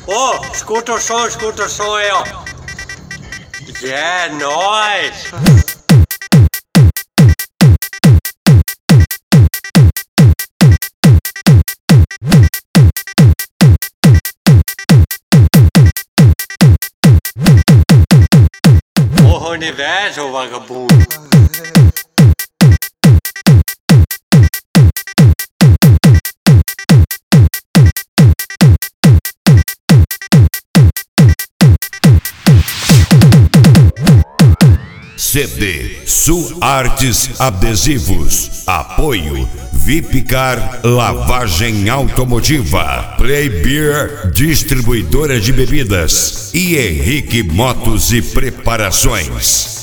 Ô, escuta o som aí, ó. É nóis. Porra, universo, vagabundo. CD Sul Artes Adesivos. Apoio Vipcar Lavagem Automotiva, Play Beer Distribuidora de Bebidas e Henrique Motos e Preparações.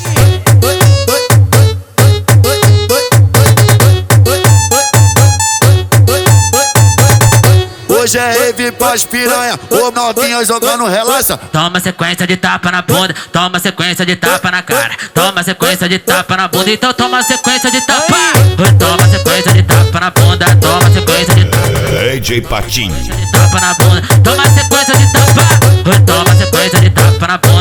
Hoje é rave pras piranha, ô novinha jogando relaxa. Toma sequência de tapa na bunda, toma sequência de tapa na cara, toma sequência de tapa na bunda, então toma sequência de tapa. Toma sequência de tapa na bunda, toma sequência de DJ Patinho. tapa na bunda, toma sequência de tapa. Toma sequência de tapa na bunda.